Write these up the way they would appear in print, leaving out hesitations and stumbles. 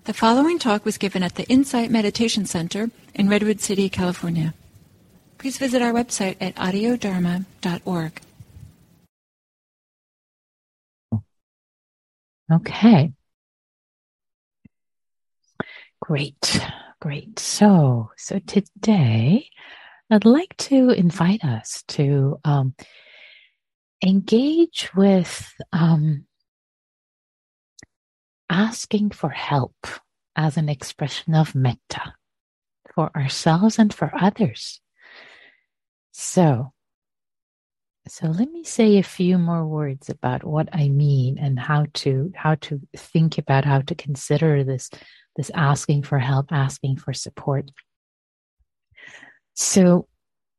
The following talk was given at the Insight Meditation Center in Redwood City, California. Please visit our website at audiodharma.org. Okay. Great. So today I'd like to invite us to engage with asking for help as an expression of metta for ourselves and for others. So let me say a few more words about what I mean and how to think about how to consider this asking for help, asking for support. So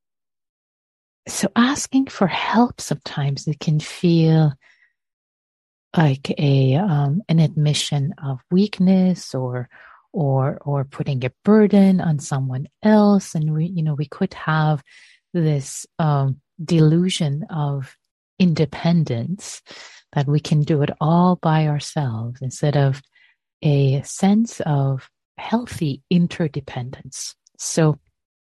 asking for help, sometimes it can feel like an admission of weakness or putting a burden on someone else, and we could have this delusion of independence, that we can do it all by ourselves, instead of a sense of healthy interdependence. So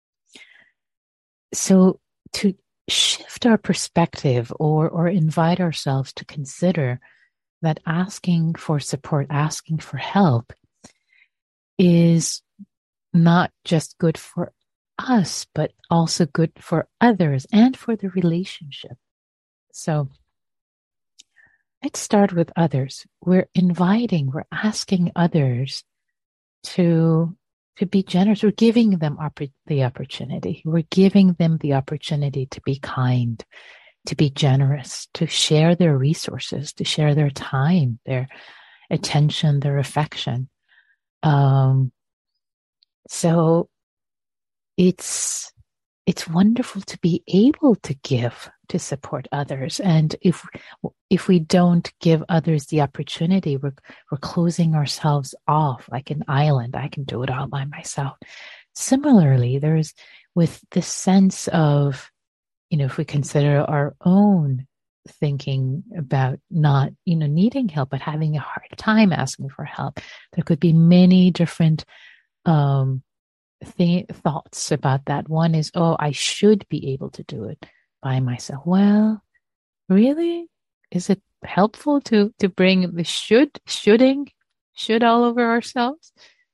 to shift our perspective or invite ourselves to consider that asking for support, asking for help is not just good for us, but also good for others and for the relationship. So let's start with others. We're asking others to be generous. We're giving them the opportunity. We're giving them the opportunity to be kind, to be generous, to share their resources, to share their time, their attention, their affection. So it's wonderful to be able to give, to support others. And if we don't give others the opportunity, we're closing ourselves off like an island. I can do it all by myself. Similarly, there's with this sense of, if we consider our own thinking about not, needing help, but having a hard time asking for help, there could be many different thoughts about that. One is, I should be able to do it by myself. Well, really? Is it helpful to bring the should all over ourselves?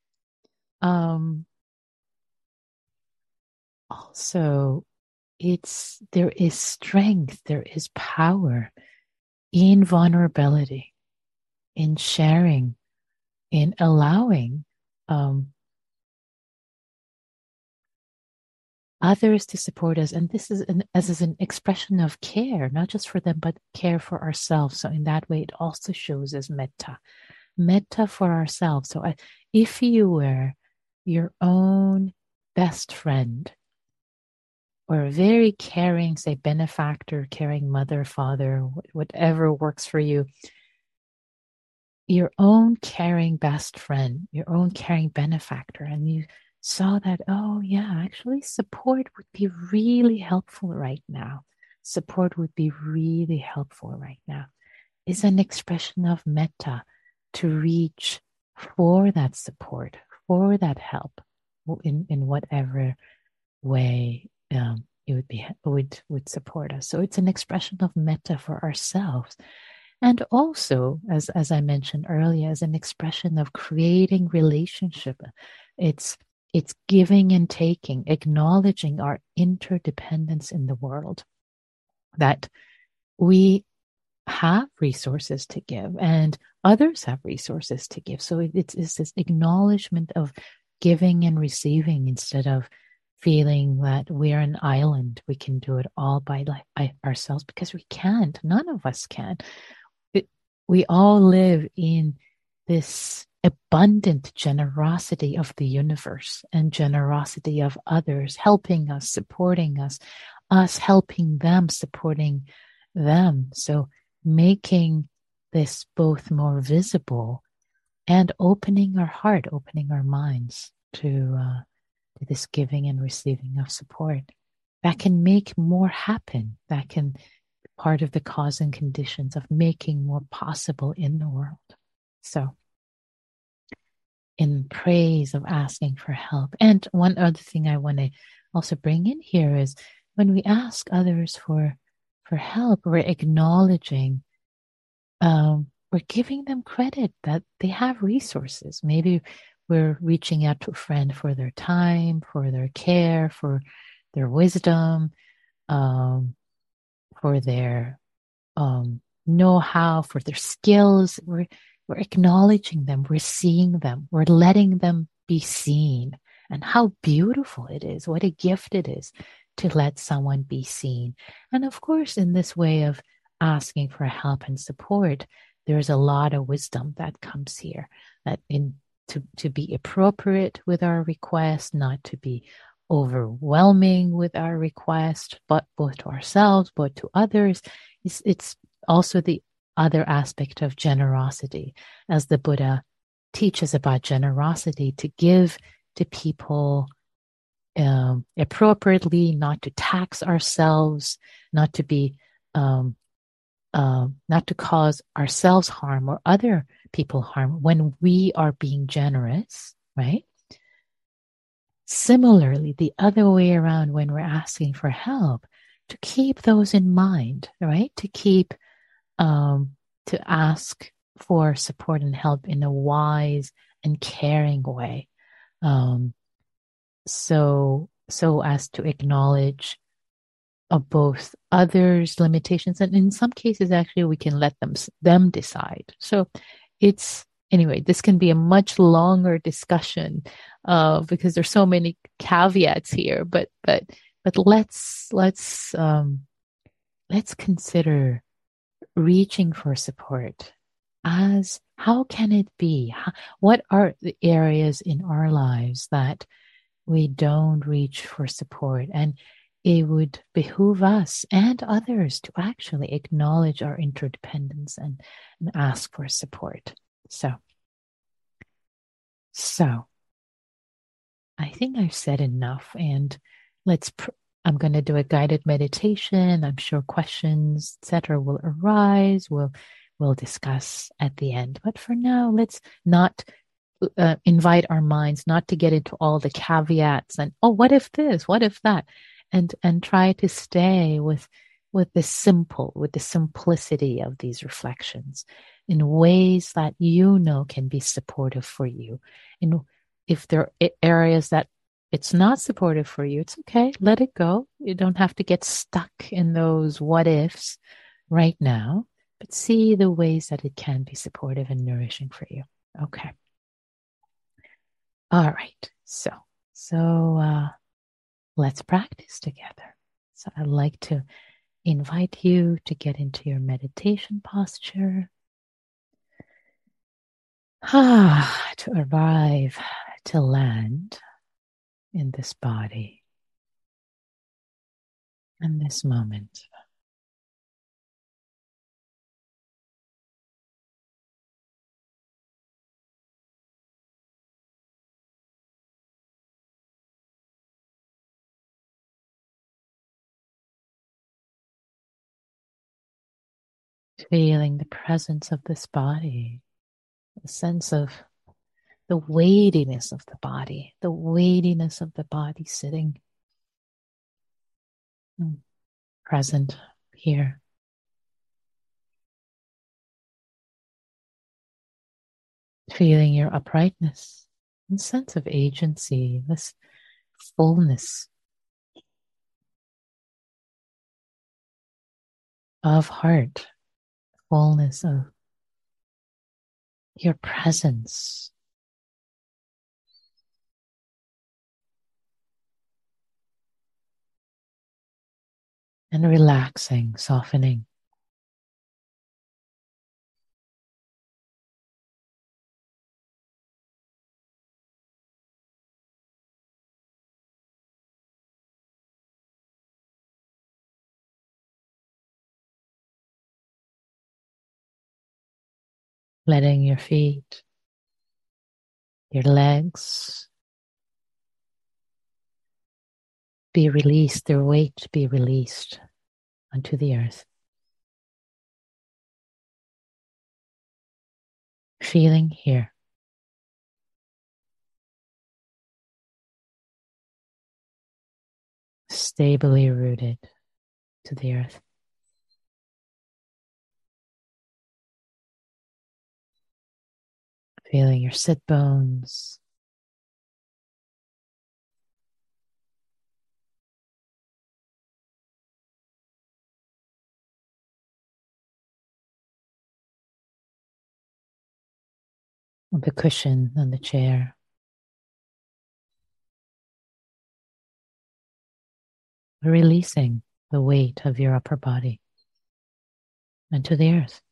Also, there is strength, there is power in vulnerability, in sharing, in allowing others to support us. And this is as an expression of care, not just for them, but care for ourselves. So in that way, it also shows as metta for ourselves. So if you were your own best friend, or a very caring, say, benefactor, caring mother, father, whatever works for you, your own caring best friend, your own caring benefactor, and you saw that, actually support would be really helpful right now. Support would be really helpful right now. Is an expression of metta, to reach for that support, for that help, in whatever way it would support us. So it's an expression of metta for ourselves. And also, as I mentioned earlier, as an expression of creating relationship. It's giving and taking, acknowledging our interdependence in the world, that we have resources to give and others have resources to give. So it's this acknowledgement of giving and receiving, instead of feeling that we're an island. We can do it all by ourselves, because we can't. None of us can. We all live in this abundant generosity of the universe and generosity of others, helping us, supporting us helping them, supporting them. So making this both more visible and opening our heart, opening our minds to this giving and receiving of support, that can make more happen. That can be part of the cause and conditions of making more possible in the world. So in praise of asking for help. And one other thing I want to also bring in here is when we ask others for help, we're acknowledging, we're giving them credit that they have resources. Maybe we're reaching out to a friend for their time, for their care, for their wisdom, for their know-how, for their skills. We're acknowledging them. We're seeing them. We're letting them be seen. And how beautiful it is. What a gift it is to let someone be seen. And of course, in this way of asking for help and support, there's a lot of wisdom that comes here, that to be appropriate with our request, not to be overwhelming with our request, but both to ourselves, but to others. It's also the other aspect of generosity, as the Buddha teaches about generosity, to give to people appropriately, not to tax ourselves, not to be not to cause ourselves harm or other people harm when we are being generous, right? Similarly, the other way around, when we're asking for help, to keep those in mind, right? To keep, to ask for support and help in a wise and caring way. So as to acknowledge both others' limitations, and in some cases, actually, we can let them decide. So it's, anyway, this can be a much longer discussion because there's so many caveats here. But let's consider reaching for support as, how can it be? What are the areas in our lives that we don't reach for support? And it would behoove us and others to actually acknowledge our interdependence and ask for support. So I think I've said enough, and I'm going to do a guided meditation. I'm sure questions, etc., will arise. We'll discuss at the end. But for now, let's not invite our minds not to get into all the caveats and, oh, what if this? What if that? And try to stay with the simplicity of these reflections in ways that can be supportive for you. If there are areas that it's not supportive for you, it's okay. Let it go. You don't have to get stuck in those what ifs right now, but see the ways that it can be supportive and nourishing for you. Okay. All right. So let's practice together. So I'd like to invite you to get into your meditation posture. To arrive, to land in this body, in this moment. Feeling the presence of this body, the sense of the weightiness of the body sitting present here. Feeling your uprightness and sense of agency, this fullness of heart, fullness of your presence. And relaxing, softening. Letting your feet, your legs be released, their weight be released onto the earth. Feeling here. stably rooted to the earth. Feeling your sit bones. The cushion on the chair. Releasing the weight of your upper body into the earth.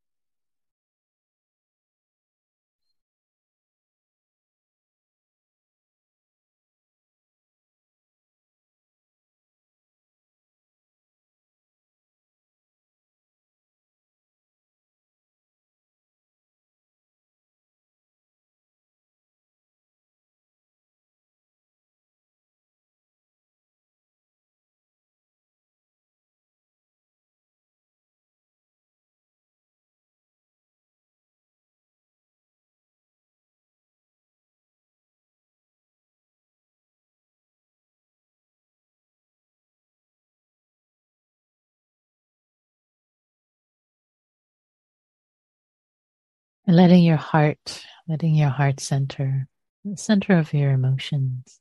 And letting your heart center, the center of your emotions.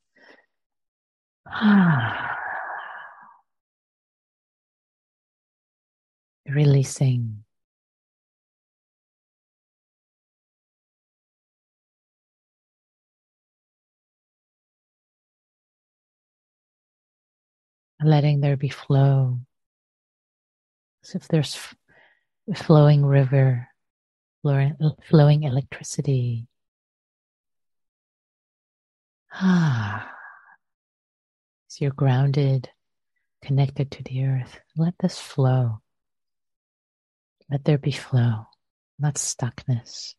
Releasing. Letting there be flow. As if there's a flowing river, flowing electricity. So you're grounded, connected to the earth. Let this flow. Let there be flow, not stuckness.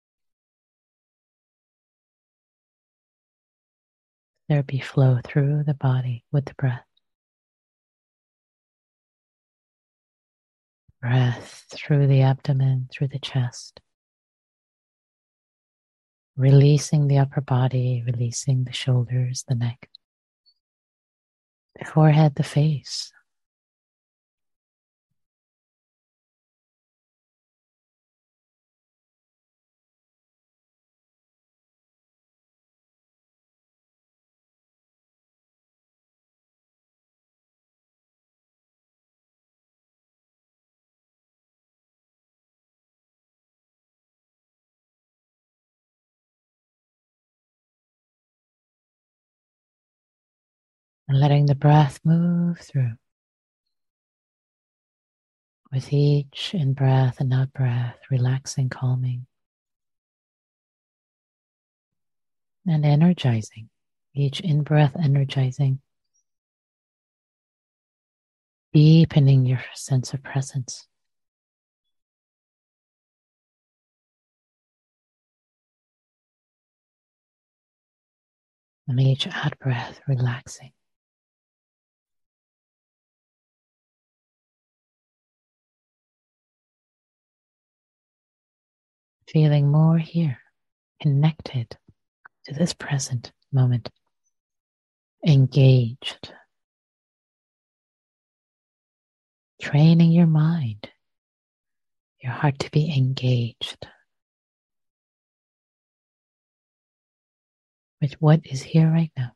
There be flow through the body with the breath. Breath through the abdomen, through the chest. Releasing the upper body, releasing the shoulders, the neck, the forehead, the face. And letting the breath move through. With each in-breath and out-breath, relaxing, calming, and energizing. Each in-breath energizing, deepening your sense of presence. And each out-breath relaxing. Feeling more here, connected to this present moment, engaged, training your mind, your heart to be engaged with what is here right now.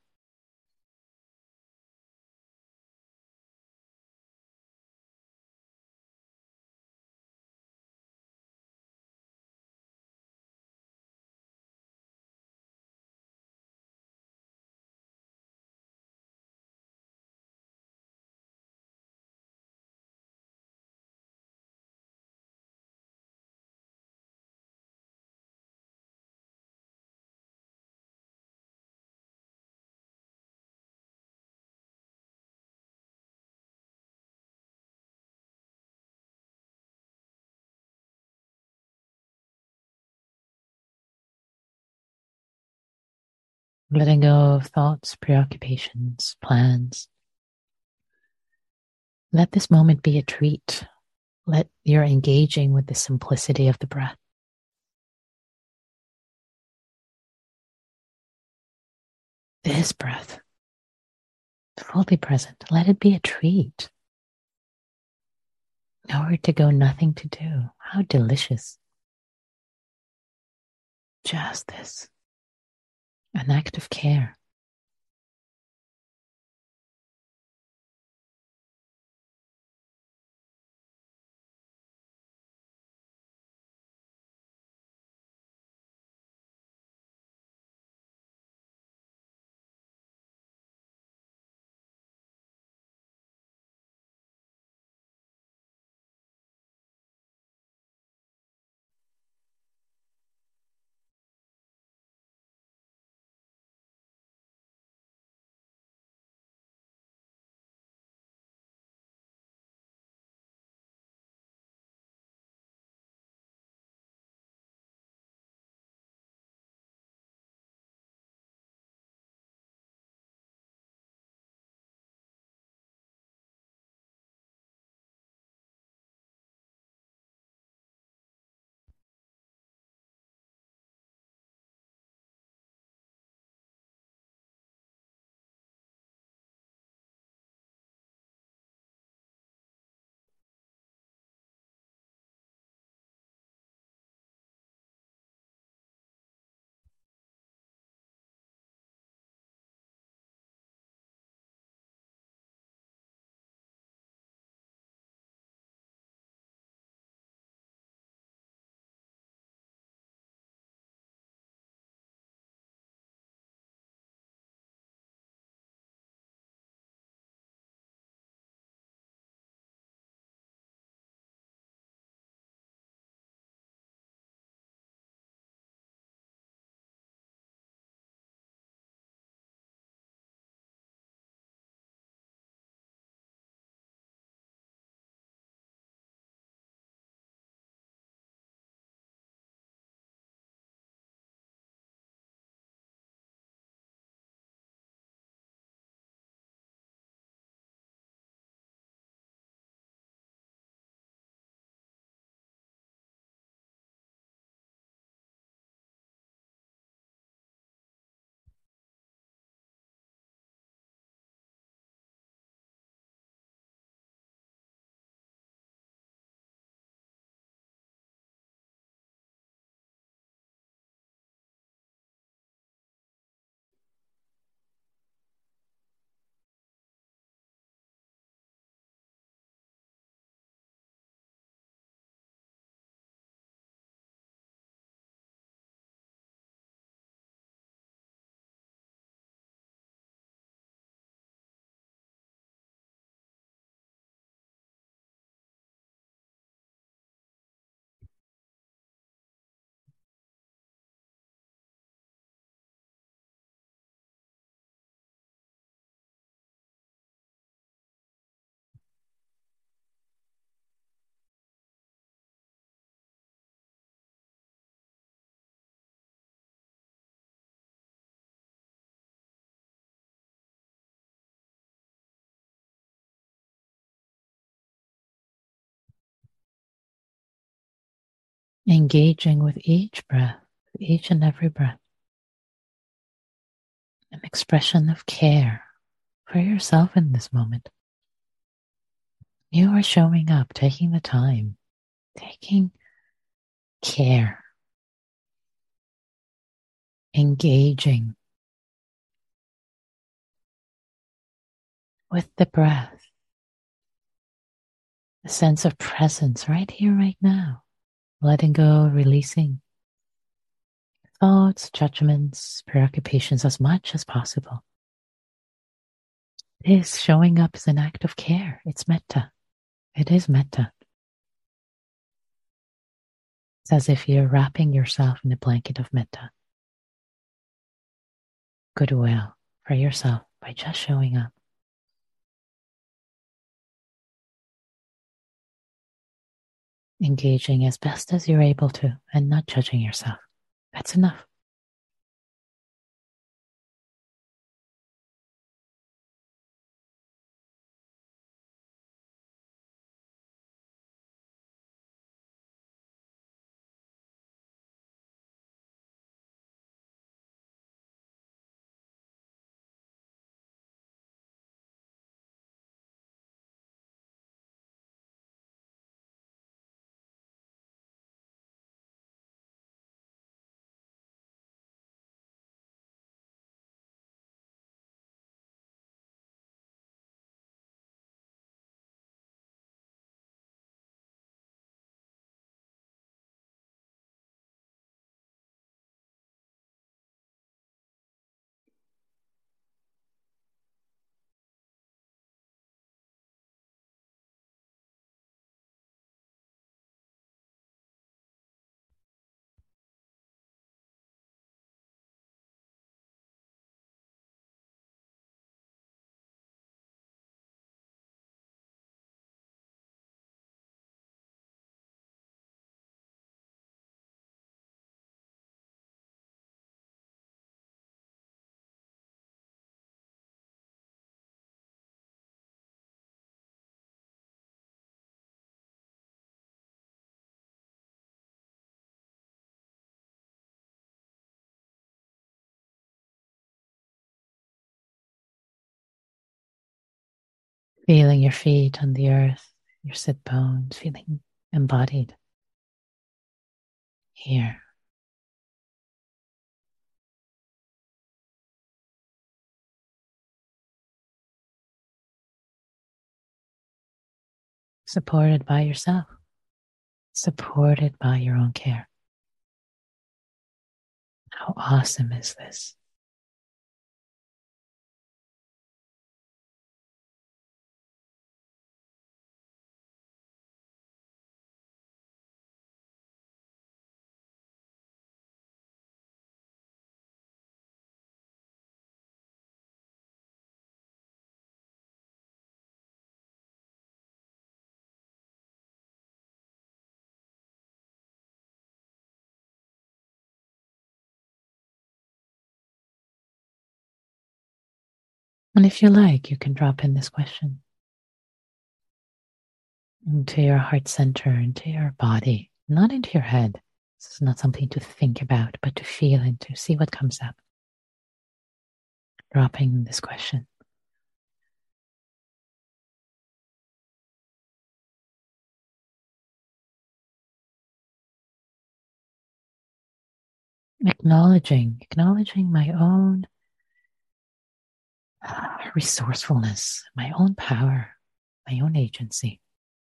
Letting go of thoughts, preoccupations, plans. Let this moment be a treat. Let you're engaging with the simplicity of the breath. This breath fully present. Let it be a treat. Nowhere to go, nothing to do. How delicious. Just this. An act of care. Engaging with each breath, each and every breath. An expression of care for yourself in this moment. You are showing up, taking the time, taking care, engaging with the breath, a sense of presence right here, right now, letting go, releasing thoughts, judgments, preoccupations as much as possible. This showing up is an act of care. It's metta. It is metta. It's as if you're wrapping yourself in a blanket of metta. Goodwill for yourself by just showing up. Engaging as best as you're able to and not judging yourself. That's enough. Feeling your feet on the earth, your sit bones, feeling embodied here. Supported by yourself, supported by your own care. How awesome is this? And if you like, you can drop in this question into your heart center, into your body, not into your head. This is not something to think about, but to feel into, see what comes up. Dropping this question. Acknowledging my own resourcefulness, my own power, my own agency,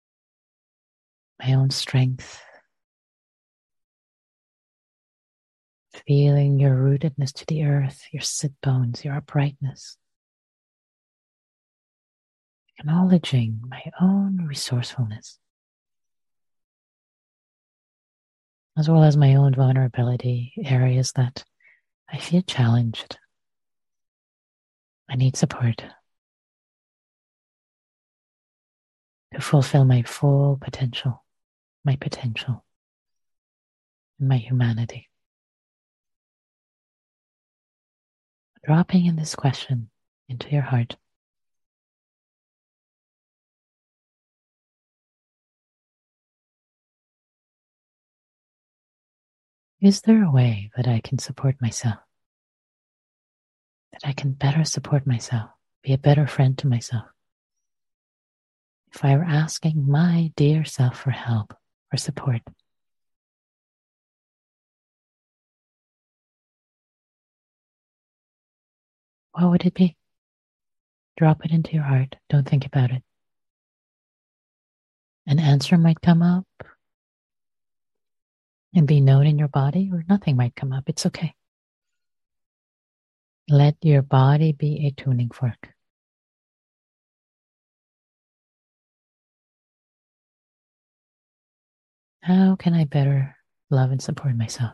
my own strength. Feeling your rootedness to the earth, your sit bones, your uprightness. Acknowledging my own resourcefulness, as well as my own vulnerability, areas that I feel challenged. I need support to fulfill my full potential, and my humanity. Dropping in this question into your heart. Is there a way that I can support myself? That I can better support myself, be a better friend to myself? If I were asking my dear self for help or support, what would it be? Drop it into your heart. Don't think about it. An answer might come up and be known in your body, or nothing might come up. It's okay. Let your body be a tuning fork. How can I better love and support myself?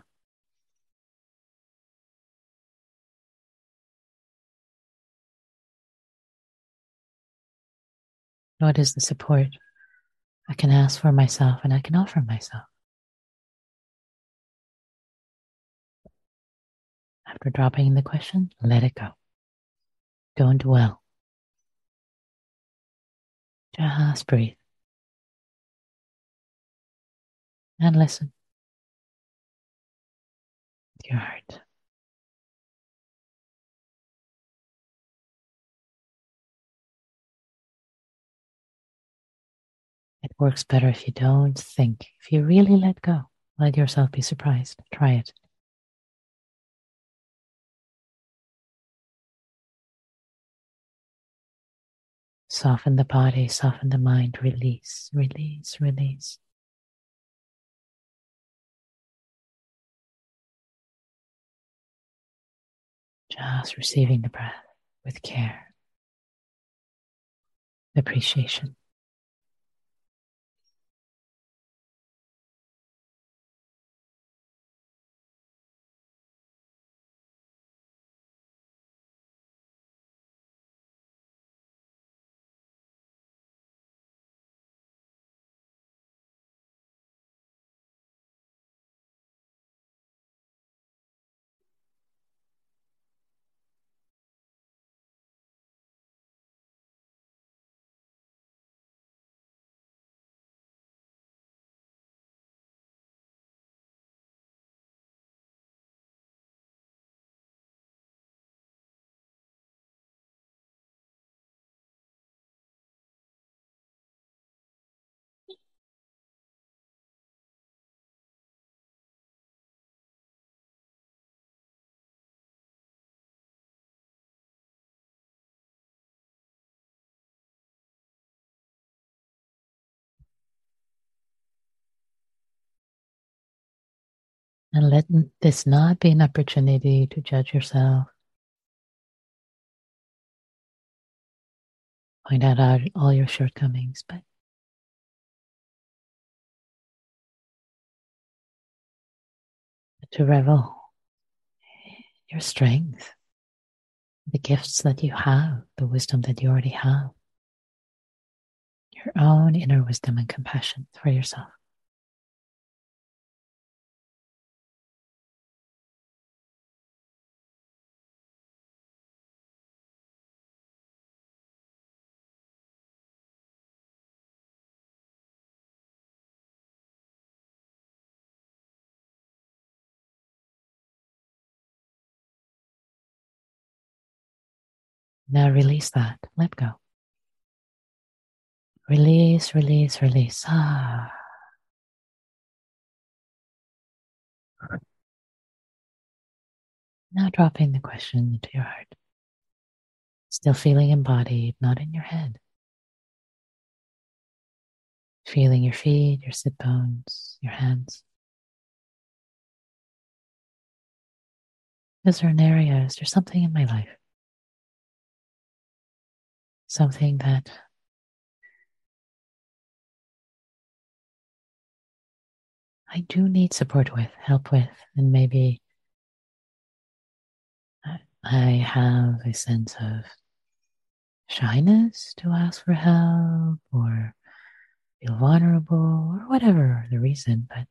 What is the support I can ask for myself and I can offer myself? After dropping in the question, let it go. Don't dwell. Just breathe and listen to your heart. It works better if you don't think. If you really let go, let yourself be surprised. Try it. Soften the body, soften the mind, release, release, release. Just receiving the breath with care, appreciation. And let this not be an opportunity to judge yourself, point out all your shortcomings, but to revel your strength, the gifts that you have, the wisdom that you already have, your own inner wisdom and compassion for yourself. Now release that. Let go. Release, release, release. Now dropping the question into your heart. Still feeling embodied, not in your head. Feeling your feet, your sit bones, your hands. Is there an area, is there something in my life? Something that I do need support with, help with, and maybe I have a sense of shyness to ask for help or feel vulnerable or whatever the reason, but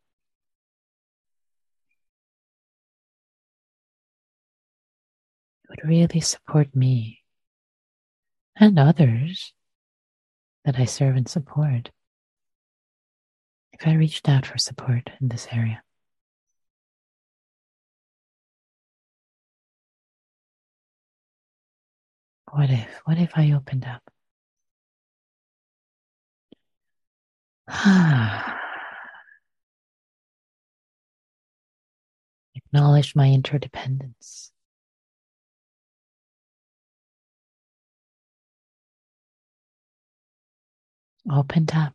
it would really support me and others that I serve and support if I reached out for support in this area. What if I opened up? Acknowledge my interdependence. Opened up.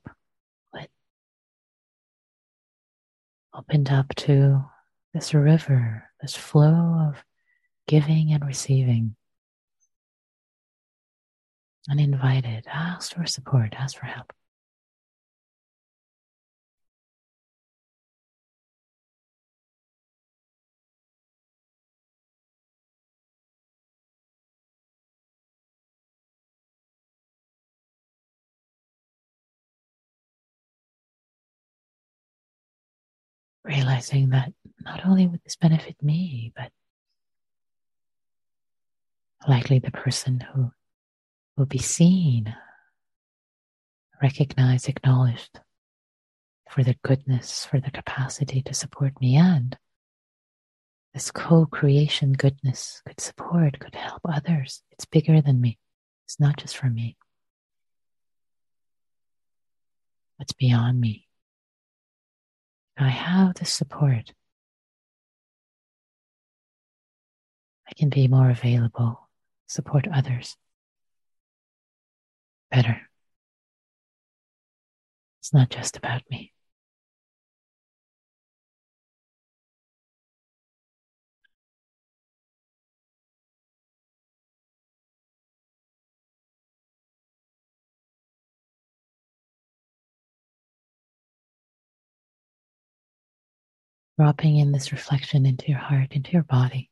Opened up to this river, this flow of giving and receiving. Uninvited. Ask for support. Ask for help. Realizing that not only would this benefit me, but likely the person who will be seen, recognized, acknowledged for their goodness, for their capacity to support me, and this co-creation goodness could support, could help others. It's bigger than me. It's not just for me. It's beyond me. I have this support. I can be more available, support others better. It's not just about me. Dropping in this reflection into your heart, into your body.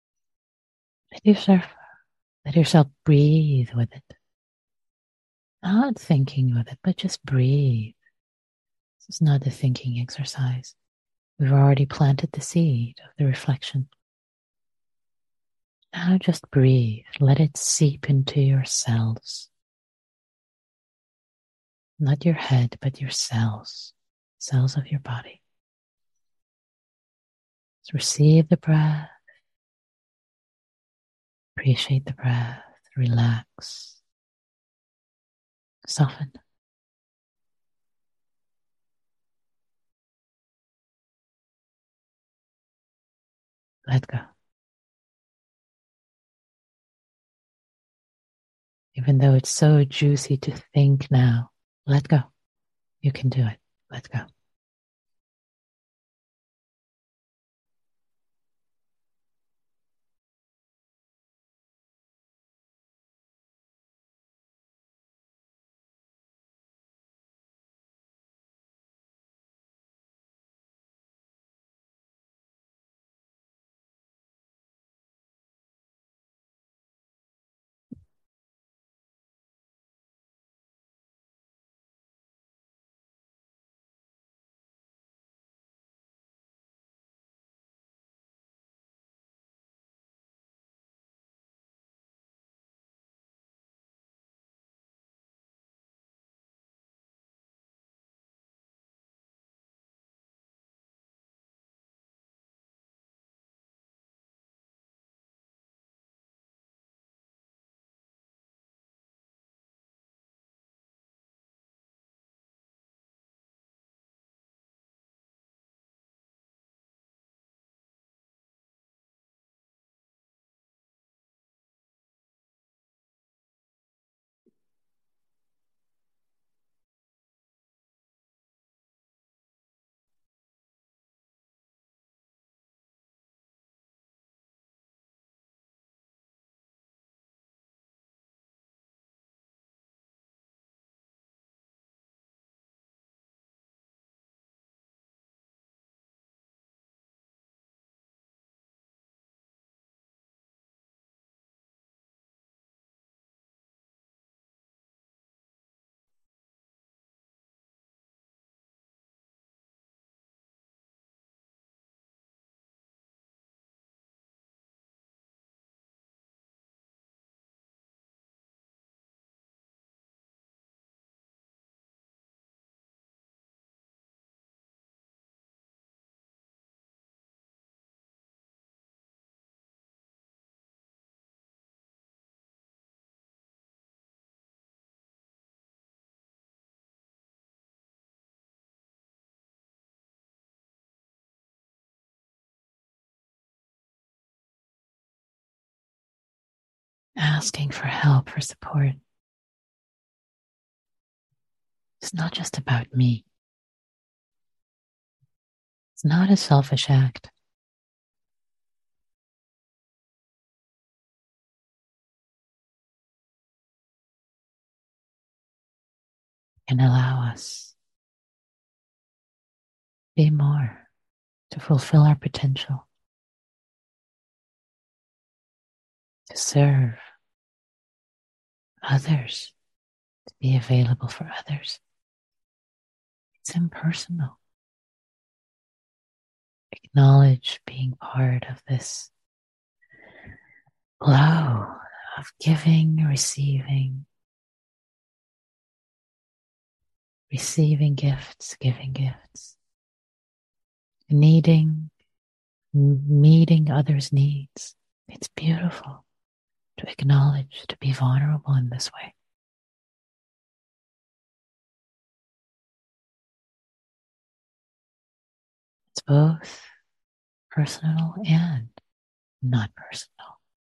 Let yourself breathe with it. Not thinking with it, but just breathe. This is not a thinking exercise. We've already planted the seed of the reflection. Now just breathe. Let it seep into your cells. Not your head, but your cells. Cells of your body. So receive the breath. Appreciate the breath. Relax. Soften. Let go. Even though it's so juicy to think now, let go. You can do it. Let go. asking for help, for support. It's not just about me. It's not a selfish act. It can allow us to be more, to fulfill our potential, to serve others, to be available for others. It's impersonal. Acknowledge being part of this flow of giving, receiving gifts, giving gifts, meeting others' needs. It's beautiful to acknowledge, to be vulnerable in this way. It's both personal and not personal.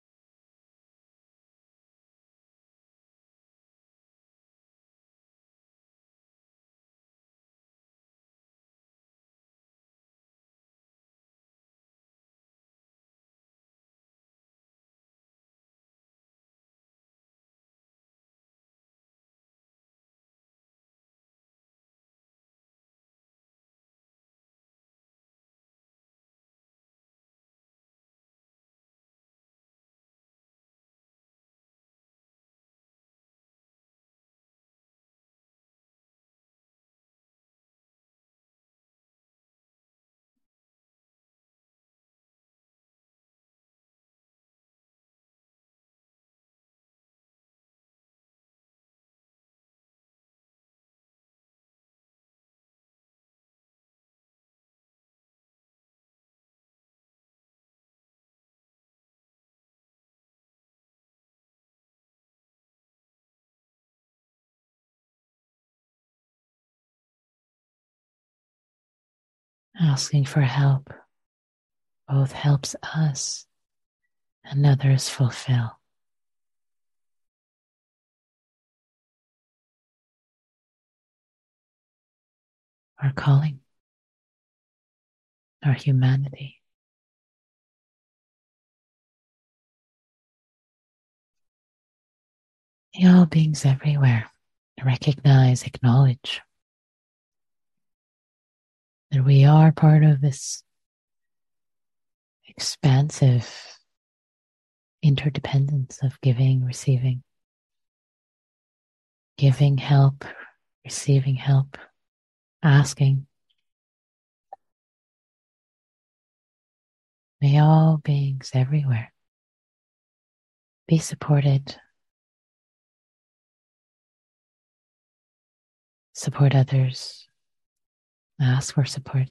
Asking for help both helps us and others fulfill our calling, our humanity. May all beings everywhere recognize, acknowledge that we are part of this expansive interdependence of giving, receiving, giving help, receiving help, asking. May all beings everywhere be supported, support others, ask for support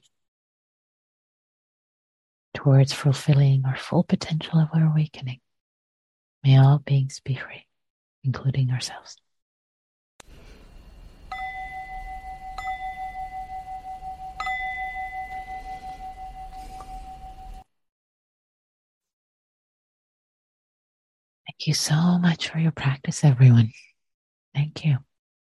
towards fulfilling our full potential of our awakening. May all beings be free, including ourselves. Thank you so much for your practice, everyone. Thank you.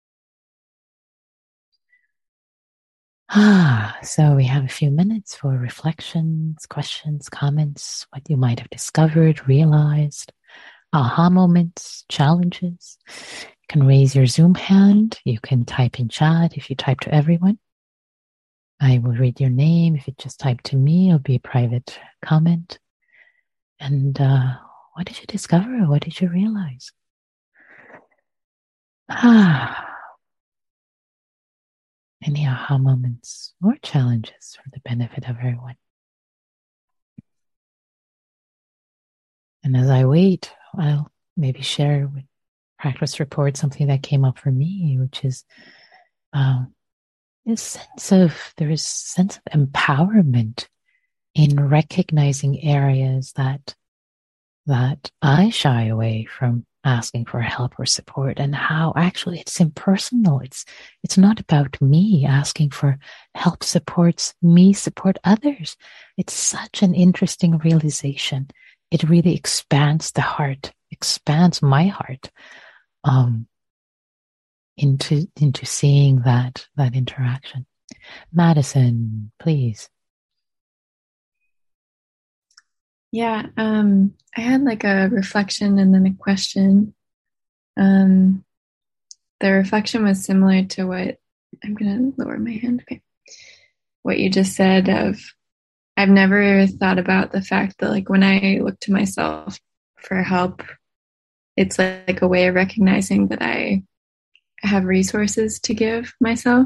So we have a few minutes for reflections, questions, comments, what you might have discovered, realized, aha moments, challenges. You can raise your Zoom hand. You can type in chat if you type to everyone. I will read your name. If you just type to me, it'll be a private comment. And what did you discover? What did you realize? Any aha moments or challenges for the benefit of everyone. And as I wait, I'll maybe share with practice report something that came up for me, which is there is sense of empowerment in recognizing areas that I shy away from asking for help or support, and how actually it's impersonal. It's not about me asking for help supports me support others. It's such an interesting realization. It really expands the heart expands my heart into seeing that interaction. Madison, please. Yeah, I had like a reflection and then a question. The reflection was similar to what I'm gonna lower my hand. Okay. What you just said of I've never thought about the fact that like when I look to myself for help, it's like a way of recognizing that I have resources to give myself.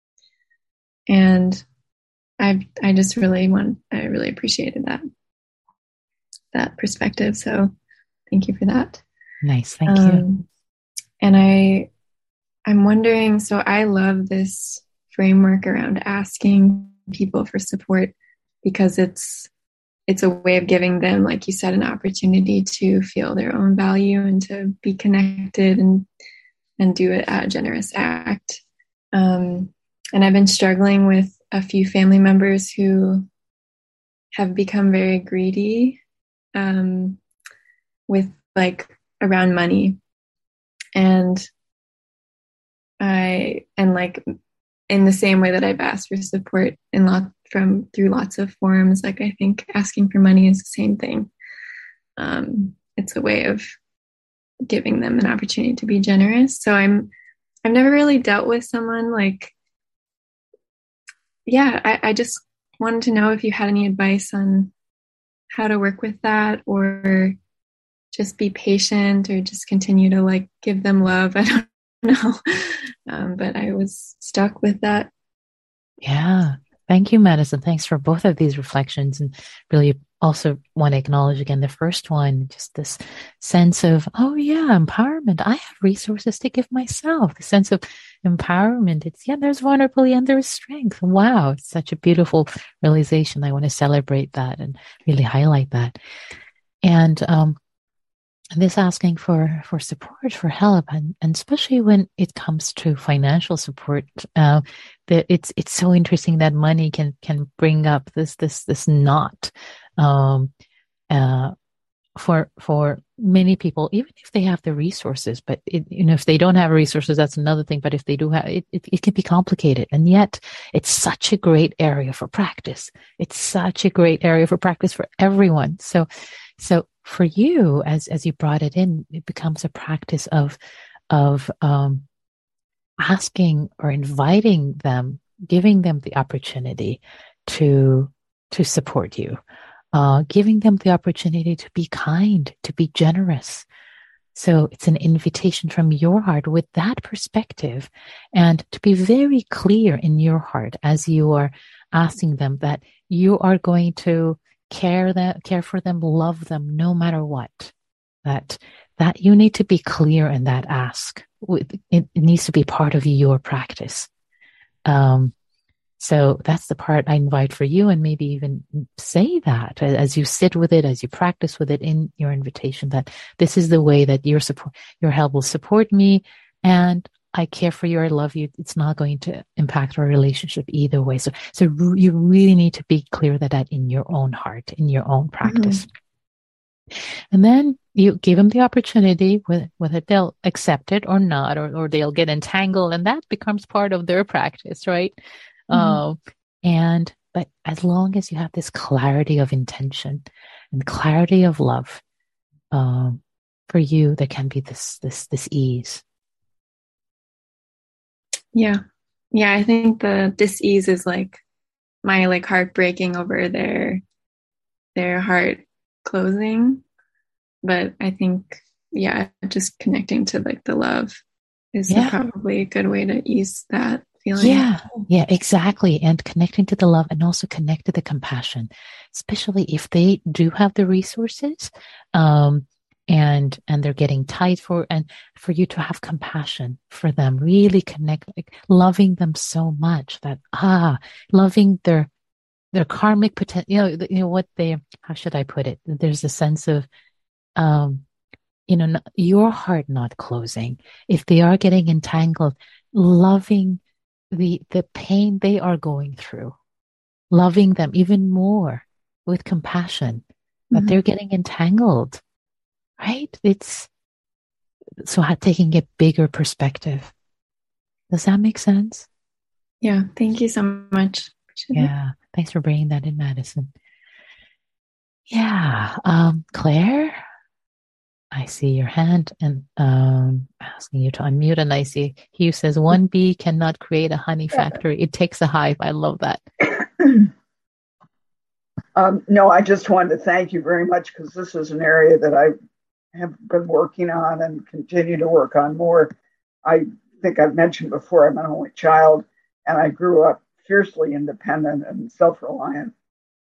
And I really appreciated that perspective. So thank you for that. Nice, thank you. And I'm wondering, so I love this framework around asking people for support because it's a way of giving them, like you said, an opportunity to feel their own value and to be connected and do it a generous act. And I've been struggling with a few family members who have become very greedy with like around money. And like in the same way that I've asked for support through lots of forums, like I think asking for money is the same thing. It's a way of giving them an opportunity to be generous. So I've never really dealt with someone like, yeah, I just wanted to know if you had any advice on how to work with that, or just be patient, or just continue to like give them love. I don't know. But I was stuck with that. Yeah. Thank you, Madison. Thanks for both of these reflections. And really also want to acknowledge again the first one, just this sense of, oh yeah, empowerment. I have resources to give myself. The sense of empowerment. It's, yeah, there's vulnerability and there's strength. Wow. It's such a beautiful realization. I want to celebrate that and really highlight that. And, this asking for support, for help, and especially when it comes to financial support, it's so interesting that money can bring up this knot for many people, even if they have the resources. But if they don't have resources, that's another thing. But if they do have it, it can be complicated. And yet, it's such a great area for practice. It's such a great area for practice for everyone. So for you, as you brought it in, it becomes a practice of asking or inviting them, giving them the opportunity to support you, giving them the opportunity to be kind, to be generous. So it's an invitation from your heart with that perspective, and to be very clear in your heart as you are asking them that you are going to care for them, love them, no matter what. That you need to be clear in that ask. It needs to be part of your practice. So that's the part I invite for you, and maybe even say that as you sit with it, as you practice with it in your invitation, that this is the way that your help will support me, and I care for you, I love you. It's not going to impact our relationship either way. So you really need to be clear that in your own heart, in your own practice. Mm-hmm. And then you give them the opportunity, whether they'll accept it or not, or they'll get entangled, and that becomes part of their practice, right? Mm-hmm. But as long as you have this clarity of intention and clarity of love, for you, there can be this ease. Yeah. I think the dis-ease is like my like heart breaking over their heart closing. But I think, just connecting to like the love is probably a good way to ease that feeling. Yeah, exactly. And connecting to the love, and also connect to the compassion, especially if they do have the resources, and they're getting tight for you to have compassion for them, really connect, like loving them so much that, loving their karmic potential, what they, how should I put it? There's a sense of, your heart not closing. If they are getting entangled, loving the pain they are going through, loving them even more with compassion, that they're getting entangled. right? It's so taking a bigger perspective. Does that make sense? Yeah. Thank you so much. Yeah. Thanks for bringing that in, Madison. Yeah. Claire, I see your hand and asking you to unmute. And I see Hugh says, one bee cannot create a honey factory. It takes a hive. I love that. No, I just wanted to thank you very much because this is an area that I have been working on and continue to work on more. I think I've mentioned before, I'm an only child and I grew up fiercely independent and self-reliant.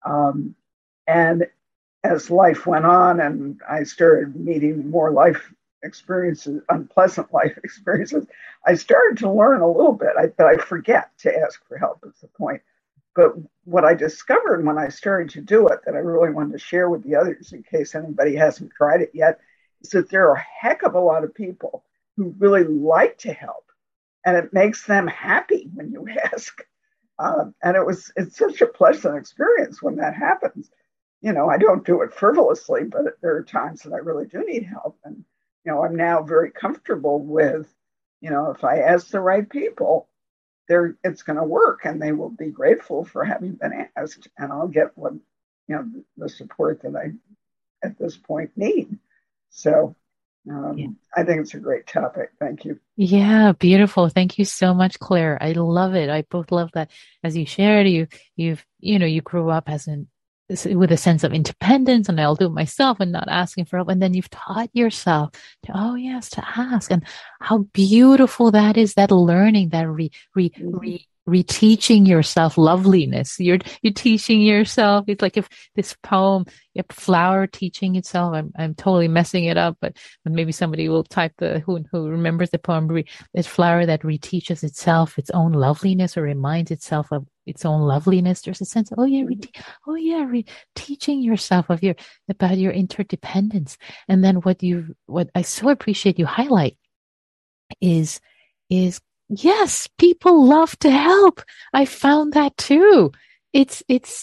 And as life went on and I started meeting more life experiences, unpleasant life experiences, I started to learn a little bit, but I forget to ask for help is the point. But what I discovered when I started to do it that I really wanted to share with the others in case anybody hasn't tried it yet is that there are a heck of a lot of people who really like to help and it makes them happy when you ask. And it's such a pleasant experience when that happens. You know, I don't do it frivolously, but there are times that I really do need help. And, you know, I'm now very comfortable with, you know, if I ask the right people, it's going to work and they will be grateful for having been asked and I'll get what, you know, the support that I at this point need. So I think it's a great topic. Thank you. Yeah, beautiful. Thank you so much, Claire. I love it. I both love that as you shared, you grew up with a sense of independence and I'll do it myself and not asking for help. And then you've taught yourself to, oh yes, to ask and how beautiful that is, that learning, that reteaching yourself loveliness. You're teaching yourself. It's like if this poem, a flower teaching itself. I'm totally messing it up, but maybe somebody will type who remembers the poem. This flower that reteaches itself its own loveliness or reminds itself of its own loveliness. There's a sense of, teaching yourself about your interdependence. And then what I so appreciate you highlight is yes, people love to help. I found that too. It's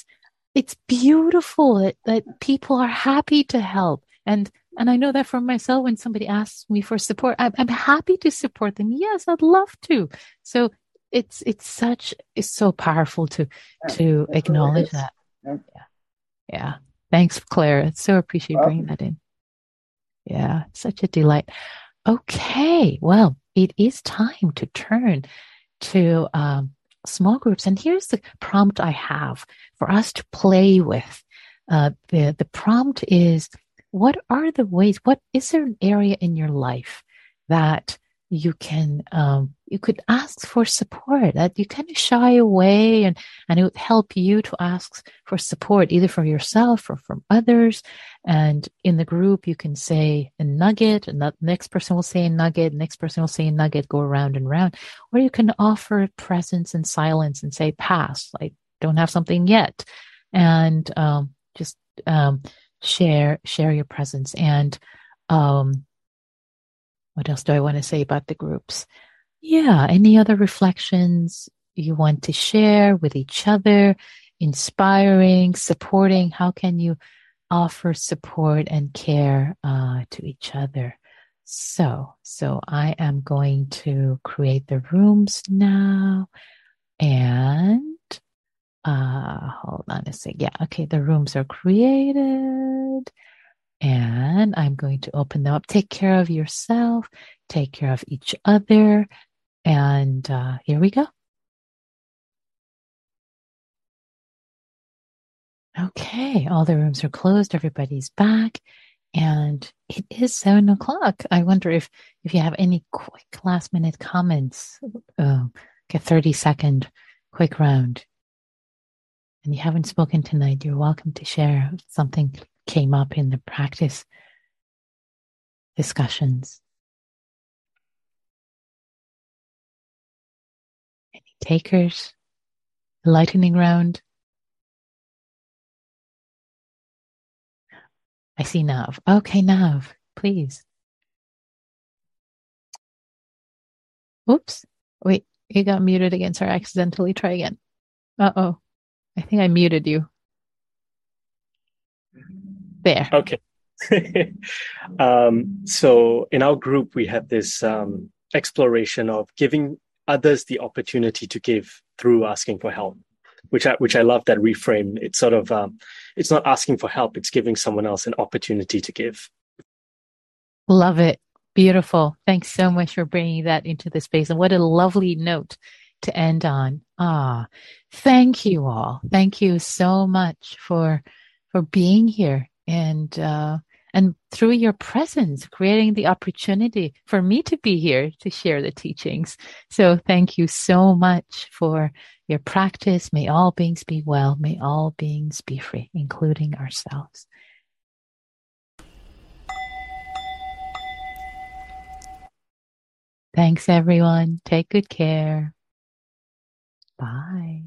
beautiful that people are happy to help. And I know that for myself, when somebody asks me for support, I'm happy to support them. Yes, I'd love to. So it's so powerful to acknowledge that. Yeah. Thanks, Claire. I so appreciate bringing that in. Yeah. Such a delight. Okay. Well, it is time to turn to, small groups. And here's the prompt I have for us to play with. The prompt is, what is there an area in your life that you could ask for support, that you kind of shy away and it would help you to ask for support, either from yourself or from others. And in the group, you can say a nugget, and the next person will say a nugget, next person will say a nugget, go around and around. Or you can offer presence and silence and say pass, like don't have something yet. And just share your presence. And what else do I want to say about the groups? Yeah, any other reflections you want to share with each other, inspiring, supporting? How can you offer support and care to each other? So I am going to create the rooms now, and hold on a sec. Yeah, okay, the rooms are created. And I'm going to open them up. Take care of yourself. Take care of each other. And here we go. Okay, all the rooms are closed. Everybody's back. And it is 7:00. I wonder if you have any quick last minute comments. A 30-second quick round. And you haven't spoken tonight, you're welcome to share if something came up in the practice discussions. Any takers? Lightning round. I see Nav. Okay, Nav, please. Oops. Wait, you got muted again. Sorry, accidentally. Try again. Uh-oh. I think I muted you. There. Okay. So in our group, we have this exploration of giving others the opportunity to give through asking for help, which I love that reframe. It's sort of it's not asking for help; it's giving someone else an opportunity to give. Love it. Beautiful. Thanks so much for bringing that into the space. And what a lovely note to end on. Thank you all. Thank you so much for being here and through your presence, creating the opportunity for me to be here to share the teachings. So thank you so much for your practice. May all beings be well. May all beings be free, including ourselves. Thanks, everyone. Take good care. Bye.